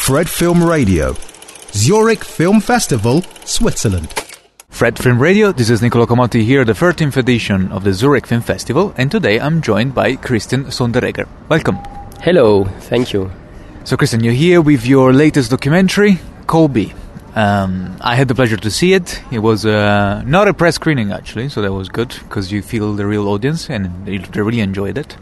Fred Film Radio, Zurich Film Festival, Switzerland. Fred Film Radio, this is Niccolo Comotti here, the 13th edition of the Zurich Film Festival, and today I'm joined by Christian Sonderegger. Welcome. Hello, thank you. So Christian, you're here with your latest documentary, Colby. I had the pleasure to see it. It was not a press screening actually, so that was good because you feel the real audience and they really enjoyed it.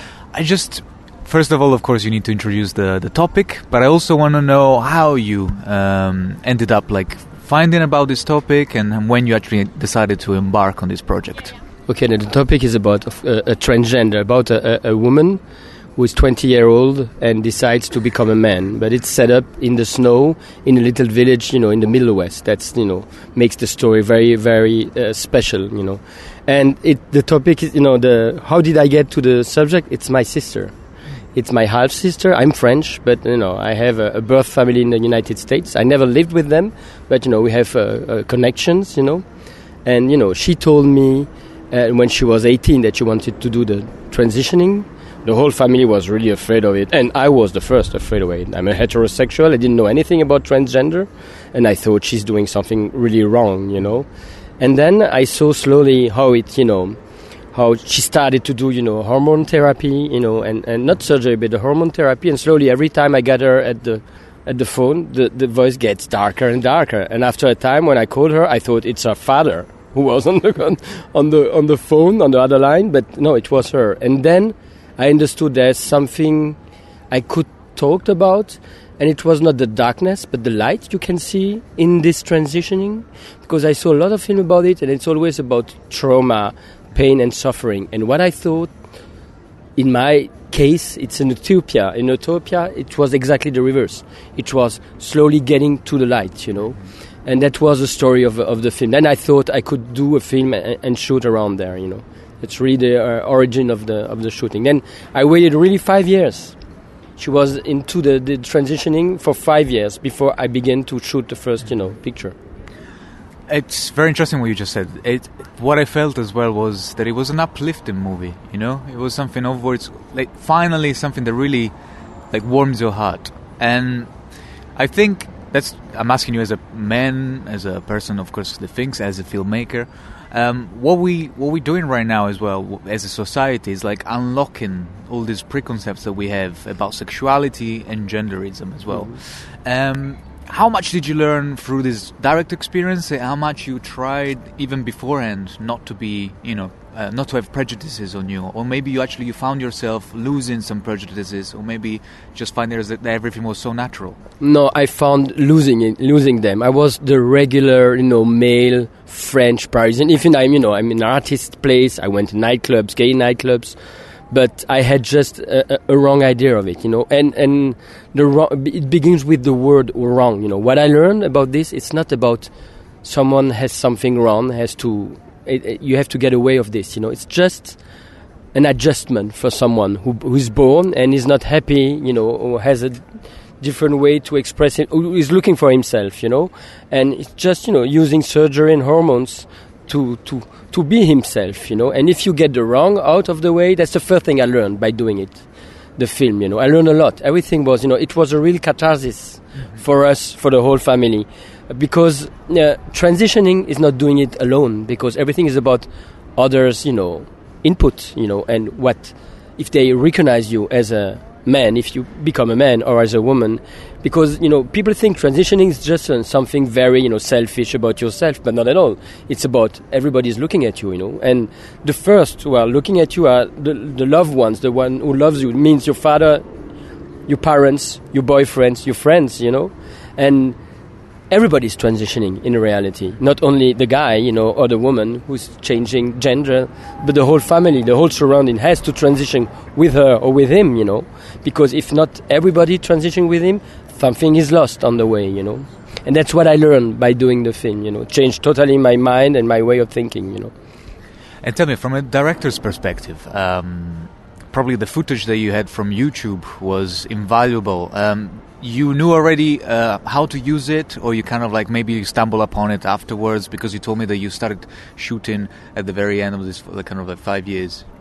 First of all, of course, you need to introduce the topic, but I also want to know how you ended up finding about this topic and when you actually decided to embark on this project. Okay, the topic is about a transgender, about a woman who is 20-year-old and decides to become a man. But it's set up in the snow in a little village, in the Middle West. That's, makes the story very, very special, And the topic is, how did I get to the subject? It's my sister. It's my half-sister. I'm French, but, I have a birth family in the United States. I never lived with them, but, we have connections, And, she told me when she was 18 that she wanted to do the transitioning. The whole family was really afraid of it, and I was the first afraid of it. I'm a heterosexual. I didn't know anything about transgender, and I thought she's doing something really wrong, And then I saw slowly how it, how she started to do, hormone therapy, and not surgery, but the hormone therapy. And slowly, every time I got her at the phone, the voice gets darker and darker. And after a time, when I called her, I thought it's her father who was on the phone on the other line, but no, it was her. And then I understood there's something I could talk about, and it was not the darkness, but the light you can see in this transitioning, because I saw a lot of film about it, and it's always about trauma, pain, and suffering. And what I thought, in my case, it's an utopia. In Utopia, it was exactly the reverse. It was slowly getting to the light, And that was the story of the film. Then I thought I could do a film and shoot around there, It's really the origin of the shooting. Then I waited really 5 years. She was into the transitioning for 5 years before I began to shoot the first, picture. It's very interesting what you just said. What I felt as well was that it was an uplifting movie, It was something of where it's finally something that really warms your heart. And I think I'm asking you as a man, as a person, of course, that thinks, as a filmmaker. What we're doing right now as well as a society is unlocking all these preconcepts that we have about sexuality and genderism as well. How much did you learn through this direct experience? How much you tried even beforehand not to be, not to have prejudices on you, or maybe you found yourself losing some prejudices, or maybe just finding that everything was so natural? No, I found losing them. I was the regular, male French Parisian. Even I'm an artist place. I went to nightclubs, gay nightclubs, but I had just a wrong idea of it, And it begins with the word wrong, What I learned about this, it's not about someone has something wrong, you have to get away of this, It's just an adjustment for someone who is born and is not happy, or has a different way to express it, who is looking for himself, And it's just, using surgery and hormones to be himself, And if you get the wrong out of the way, that's the first thing I learned by doing it, the film, I learned a lot. Everything was, it was a real catharsis for us, for the whole family. Because transitioning is not doing it alone, because everything is about others, input, and what, if they recognize you as a man, if you become a man, or as a woman, because, people think transitioning is just something very, selfish about yourself, but not at all. It's about everybody's looking at you, and the first who are looking at you are the loved ones, the one who loves you. It means your father, your parents, your boyfriends, your friends, and everybody's transitioning in reality. Not only the guy, or the woman who's changing gender, but the whole family, the whole surrounding has to transition with her or with him, Because if not everybody transitioning with him, something is lost on the way, And that's what I learned by doing the film, Changed totally my mind and my way of thinking, And tell me, from a director's perspective, probably the footage that you had from YouTube was invaluable. You knew already how to use it, or you kind of maybe you stumble upon it afterwards, because you told me that you started shooting at the very end of this kind of 5 years?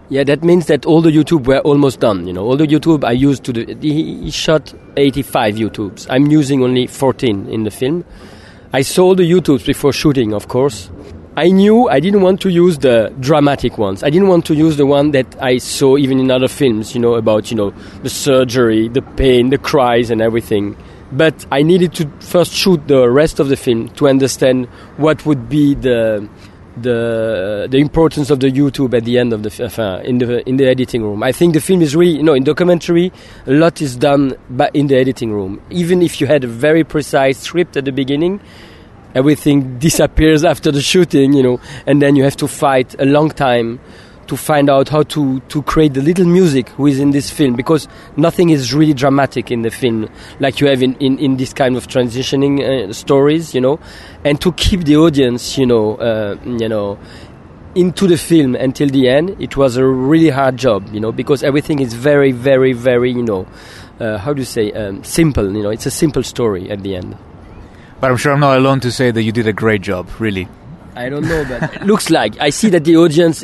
Yeah, that means that all the YouTube were almost done. All the YouTube I used he shot 85 YouTubes. I'm using only 14 in the film. I saw the YouTubes before shooting, of course. I knew I didn't want to use the dramatic ones. I didn't want to use the one that I saw even in other films, about, the surgery, the pain, the cries and everything. But I needed to first shoot the rest of the film to understand what would be the importance of the YouTube at the end of in the editing room. I think the film is really, in documentary, a lot is done in the editing room. Even if you had a very precise script at the beginning, everything disappears after the shooting, and then you have to fight a long time to find out how to create the little music within this film, because nothing is really dramatic in the film like you have in this kind of transitioning stories, and to keep the audience, into the film until the end. It was a really hard job, because everything is very, very, very, simple. It's a simple story at the end. But I'm sure I'm not alone to say that you did a great job, really. I don't know, but it looks like. I see that the audience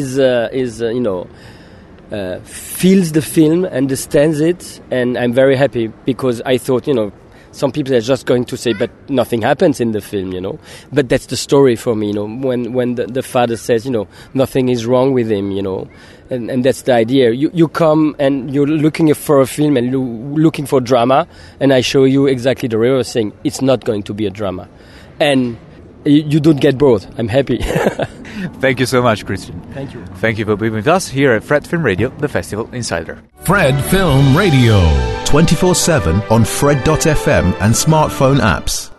feels the film, understands it, and I'm very happy, because I thought, some people are just going to say, but nothing happens in the film, But that's the story for me, when the father says, nothing is wrong with him, and that's the idea. You come and you're looking for a film and looking for drama, and I show you exactly the reverse thing. It's not going to be a drama. And you don't get bored. I'm happy. Thank you so much, Christian. Thank you. Thank you for being with us here at Fred Film Radio, the Festival Insider. Fred Film Radio. 24/7 on Fred.fm and smartphone apps.